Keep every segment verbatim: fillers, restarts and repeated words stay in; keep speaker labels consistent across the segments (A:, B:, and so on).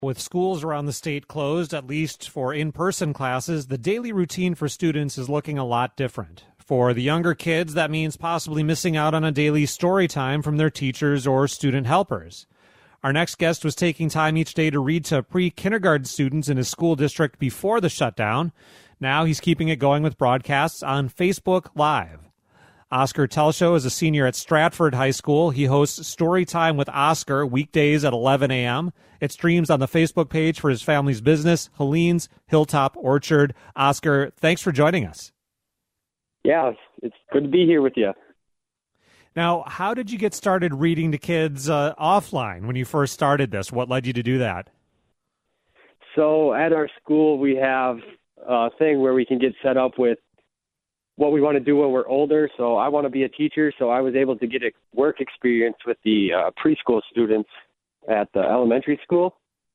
A: With schools around the state closed, at least for in-person classes, the daily routine for students is looking a lot different. For the younger kids, that means possibly missing out on a daily story time from their teachers or student helpers. Our next guest was taking time each day to read to pre-kindergarten students in his school district before the shutdown. Now he's keeping it going with broadcasts on Facebook Live. Oscar Telshow is a senior at Stratford High School. He hosts Story Time with Oscar weekdays at eleven a.m. It streams on the Facebook page for his family's business, Helene's Hilltop Orchard. Oscar, thanks for joining us.
B: Yeah, it's good to be here with you.
A: Now, how did you get started reading to kids uh, offline when you first started this? What led you to do that?
B: So at our school, we have a thing where we can get set up with what we want to do when we're older. So I want to be a teacher, so I was able to get a work experience with the uh, preschool students at the elementary school.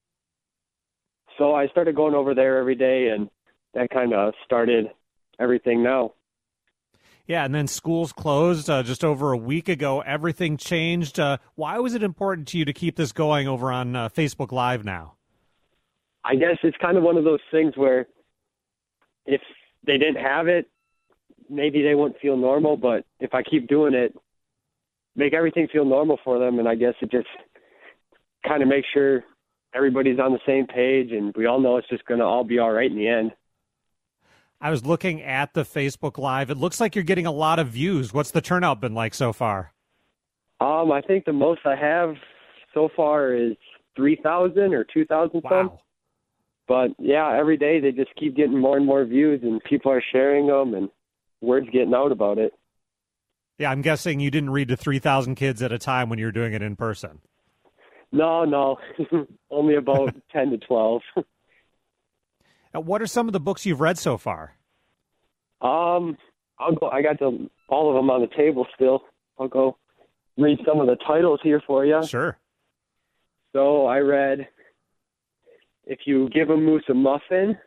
B: So I started going over there every day, and that kind of started everything now.
A: Yeah, and then schools closed uh, just over a week ago. Everything changed. Uh, why was it important to you to keep this going over on uh, Facebook Live now?
B: I guess it's kind of one of those things where if they didn't have it, maybe they wouldn't feel normal, but if I keep doing it, make everything feel normal for them, and I guess it just kind of makes sure everybody's on the same page, and we all know it's just going to all be all right in the end.
A: I was looking at the Facebook Live. It looks like you're getting a lot of views. What's the turnout been like so far?
B: Um, I think the most I have so far is three thousand or two thousand
A: wow.
B: some. But, yeah, every day they just keep getting more and more views, and people are sharing them, and word's getting out about it.
A: Yeah, I'm guessing you didn't read to three thousand kids at a time when you were doing it in person.
B: No, no, only about ten to twelve.
A: Now, what are some of the books you've read so far?
B: Um, I'll go. I got the, all of them on the table still. I'll go read some of the titles here for you.
A: Sure.
B: So I read If You Give a Moose a Muffin,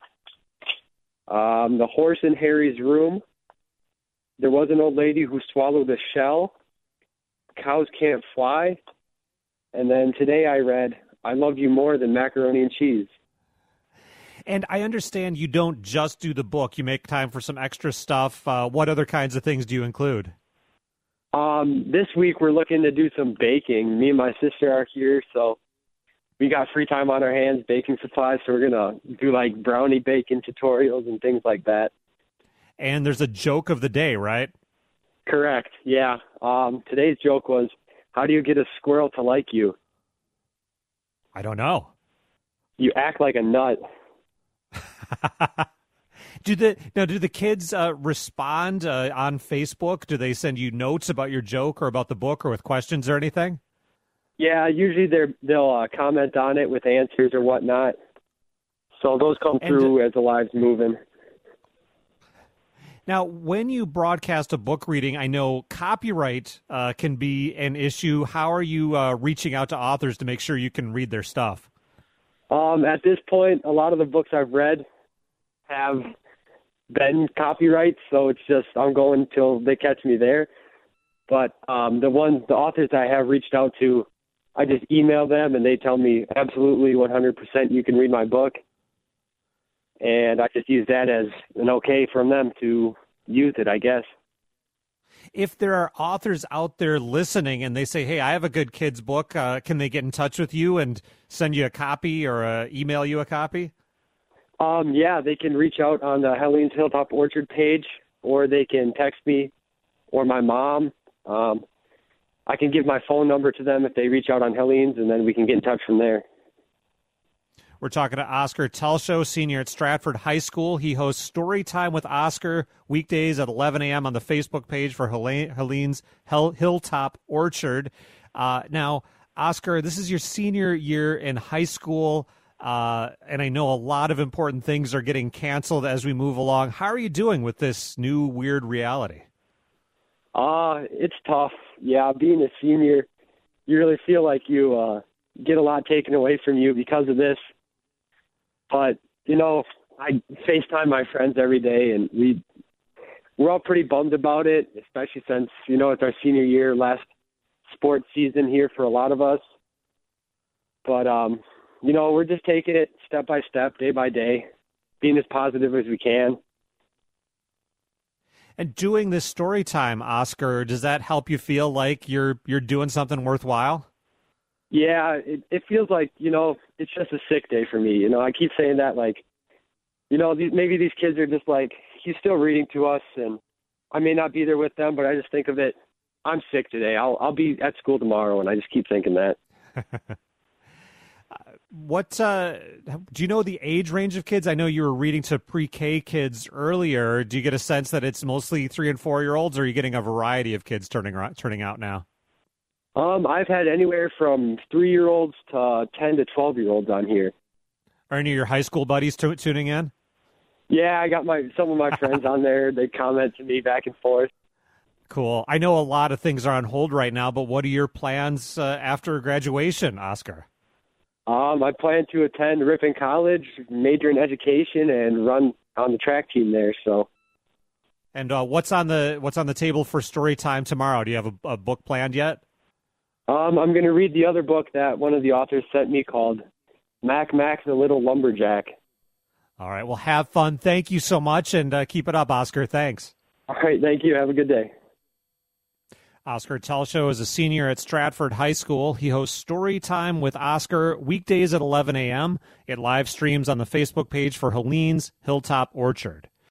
B: um, The Horse in Harry's Room, There Was an Old Lady Who Swallowed a Shell, Cows Can't Fly, and then today I read I Love You More Than Macaroni and Cheese.
A: And I understand you don't just do the book. You make time for some extra stuff. Uh, what other kinds of things do you include?
B: Um, this week we're looking to do some baking. Me and my sister are here, so we got free time on our hands, baking supplies, so we're going to do like brownie baking tutorials and things like that.
A: And there's a joke of the day, right?
B: Correct, yeah. Um, today's joke was, how do you get a squirrel to like you?
A: I don't know.
B: You act like a nut.
A: do the now do the kids uh, respond uh, on Facebook? Do they send you notes about your joke or about the book or with questions or anything?
B: Yeah, usually they're, they'll uh, comment on it with answers or whatnot. So those come
A: and
B: through
A: d-
B: as the live's moving.
A: Now, when you broadcast a book reading, I know copyright uh, can be an issue. How are you uh, reaching out to authors to make sure you can read their stuff?
B: Um, at this point, a lot of the books I've read have been copyrights, so it's just I'm going until they catch me there. But um, the ones, the authors I have reached out to, I just email them and they tell me absolutely one hundred percent you can read my book. And I just use that as an okay from them to use it, I guess.
A: If there are authors out there listening and they say, hey, I have a good kid's book, uh, can they get in touch with you and send you a copy or uh, email you a copy?
B: Um, yeah, they can reach out on the Helene's Hilltop Orchard page, or they can text me or my mom. Um, I can give my phone number to them if they reach out on Helene's, and then we can get in touch from there.
A: We're talking to Oscar Telshow, senior at Stratford High School. He hosts Story Time with Oscar weekdays at eleven a.m. on the Facebook page for Helene's Hilltop Orchard. Uh, now, Oscar, this is your senior year in high school, uh, and I know a lot of important things are getting canceled as we move along. How are you doing with this new weird reality?
B: Uh, it's tough. Yeah, being a senior, you really feel like you uh, get a lot taken away from you because of this. But, you know, I FaceTime my friends every day, and we, we're all pretty bummed about it, especially since, you know, it's our senior year, last sports season here for a lot of us. But um, you know, we're just taking it step by step, day by day, being as positive as we can.
A: And doing this story time, Oscar, does that help you feel like you're you're doing something worthwhile?
B: Yeah, it, it feels like, you know, it's just a sick day for me. You know, I keep saying that, like, you know, these, maybe these kids are just like, he's still reading to us, and I may not be there with them, but I just think of it, I'm sick today. I'll I'll be at school tomorrow, and I just keep thinking that.
A: What uh, do you know the age range of kids? I know you were reading to pre-K kids earlier. Do you get a sense that it's mostly three and four year olds, or are you getting a variety of kids turning turning out now?
B: Um, I've had anywhere from three year olds to ten to twelve year olds on here.
A: Are any of your high school buddies t- tuning in?
B: Yeah, I got my some of my friends on there. They comment to me back and forth.
A: Cool. I know a lot of things are on hold right now, but what are your plans uh, after graduation, Oscar?
B: Um, I plan to attend Ripon College, major in education, and run on the track team there. So,
A: and uh, what's on the what's on the table for story time tomorrow? Do you have a, a book planned yet?
B: Um, I'm going to read the other book that one of the authors sent me called Mac Mac the Little Lumberjack.
A: All right. Well, have fun. Thank you so much, and uh, keep it up, Oscar. Thanks.
B: All right. Thank you. Have a good day.
A: Oscar Telshow is a senior at Stratford High School. He hosts Story Time with Oscar weekdays at eleven a.m. It live streams on the Facebook page for Helene's Hilltop Orchard.